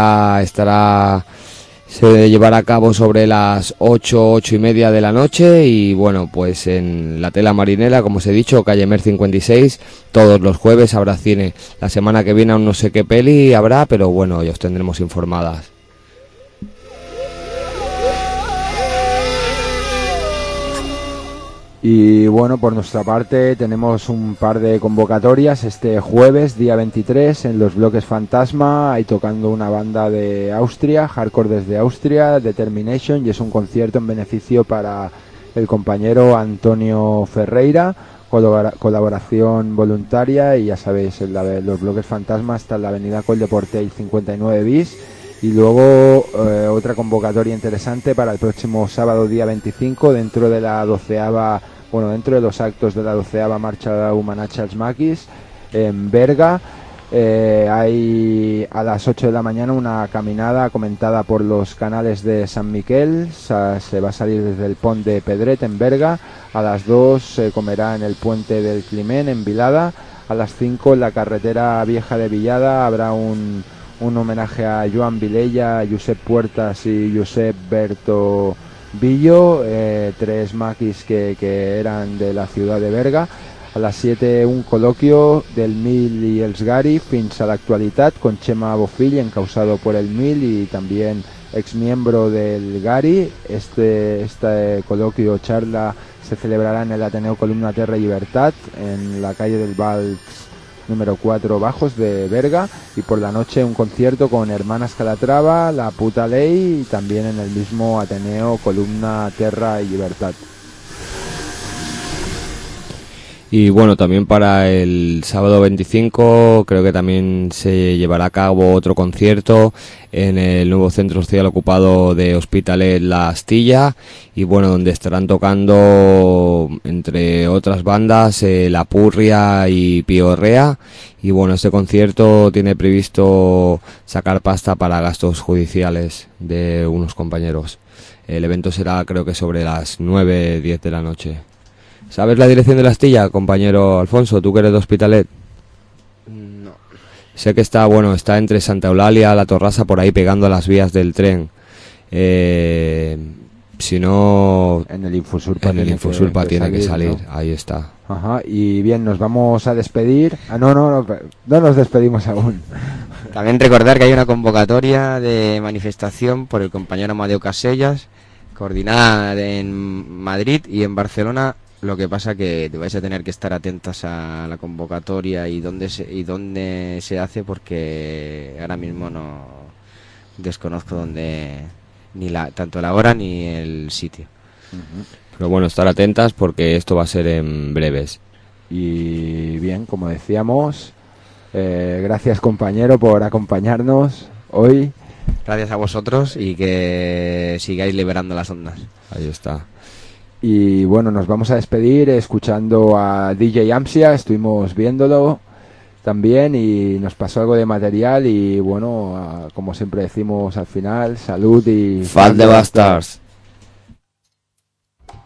se llevará a cabo sobre las 8:30 de la noche, y bueno, pues en La Tela Marinera, como os he dicho, calle Mer 56, todos los jueves habrá cine. La semana que viene aún no sé qué peli habrá, pero bueno, ya os tendremos informadas. Y bueno, por nuestra parte tenemos un par de convocatorias este jueves, día 23, en los bloques Fantasma, ahí tocando una banda de Austria, hardcore desde Austria, Determination, y es un concierto en beneficio para el compañero Antonio Ferreira, colaboración voluntaria, y ya sabéis, los bloques Fantasma está en la avenida Col de Portell 59 bis. Y luego otra convocatoria interesante para el próximo sábado día 25, dentro de los actos de la 12ª Marcha Humanacha als Maquis en Berga. Hay a las 8 de la mañana una caminada comentada por los canales de San Miquel. Se va a salir desde el Pont de Pedret en Berga. A las 2 se comerá en el Puente del Climent en Vilada. A las 5 en la carretera vieja de Villada habrá un homenaje a Joan Vilella, Josep Puertas y Josep Berto Villo, tres maquis que eran de la ciudad de Berga. A las 7 un coloquio del Mil y els Gari fins a l'actualitat con Chema Bofill, encausado por el Mil y también ex miembro del Gari. Este coloquio charla se celebrará en el Ateneo Columna Terra y Libertad, en la calle del Vals número 4 Bajos de Berga, y por la noche un concierto con Hermanas Calatrava, La Puta Ley, y también en el mismo Ateneo Columna Terra y Libertad. Y bueno, también para el sábado 25 creo que también se llevará a cabo otro concierto en el nuevo centro social ocupado de Hospitalet La Astilla, y bueno, donde estarán tocando entre otras bandas La Purria y Piorrea. Y bueno, este concierto tiene previsto sacar pasta para gastos judiciales de unos compañeros. El evento será, creo que sobre las 9:10 de la noche. ¿Sabes la dirección de La Astilla, compañero Alfonso? ¿Tú que eres de Hospitalet? No. Sé que está entre Santa Eulalia, La Torrasa, por ahí pegando a las vías del tren. Si no... En el Infosurpa, tiene que salir, ¿no? Ahí está. Ajá, y bien, nos vamos a despedir. No nos despedimos aún. También recordar que hay una convocatoria de manifestación por el compañero Amadeo Casellas, coordinada en Madrid y en Barcelona. Lo que pasa que vais a tener que estar atentas a la convocatoria y dónde se hace, porque ahora mismo no desconozco dónde, tanto la hora ni el sitio. Pero bueno, estar atentas porque esto va a ser en breves. Y bien, como decíamos, gracias compañero por acompañarnos hoy. Gracias a vosotros y que sigáis liberando las ondas. Ahí está. Y bueno, nos vamos a despedir escuchando a DJ Amsia. Estuvimos viéndolo también y nos pasó algo de material, y bueno, como siempre decimos al final, salud y... Fall the Bastards.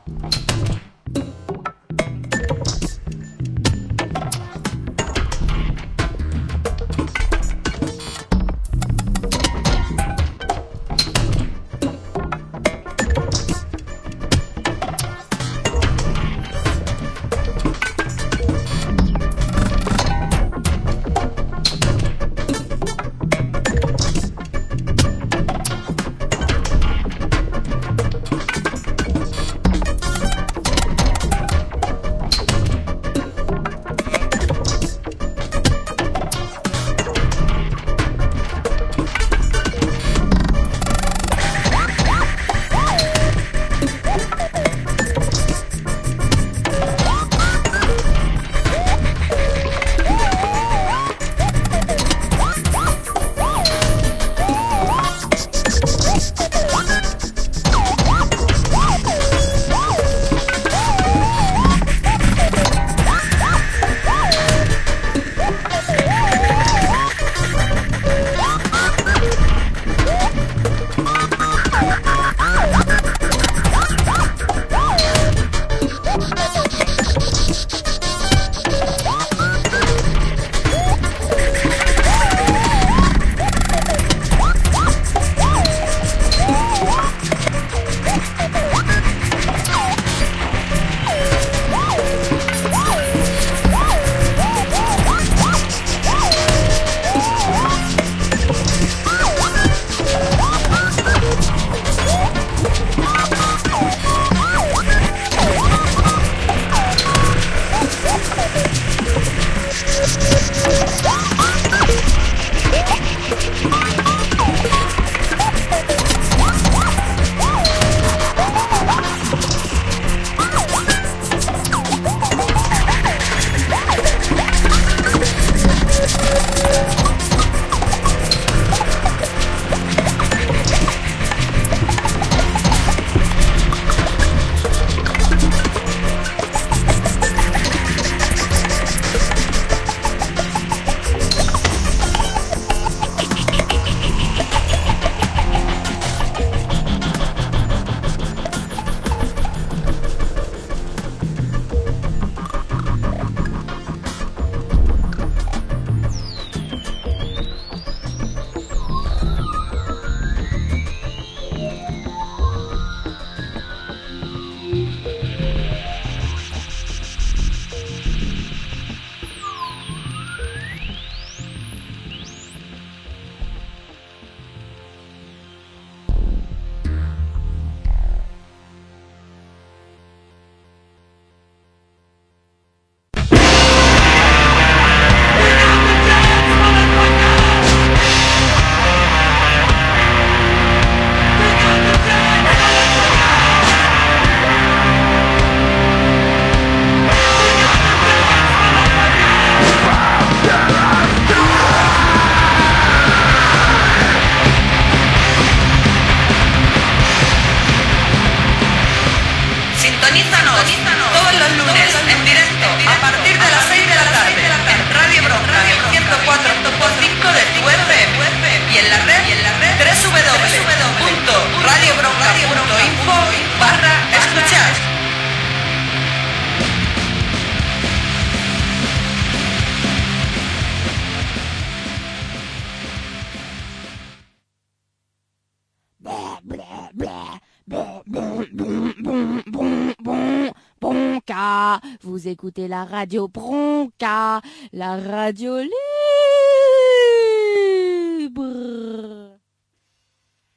Bronca. Vous écoutez la radio Bronca, la radio libre.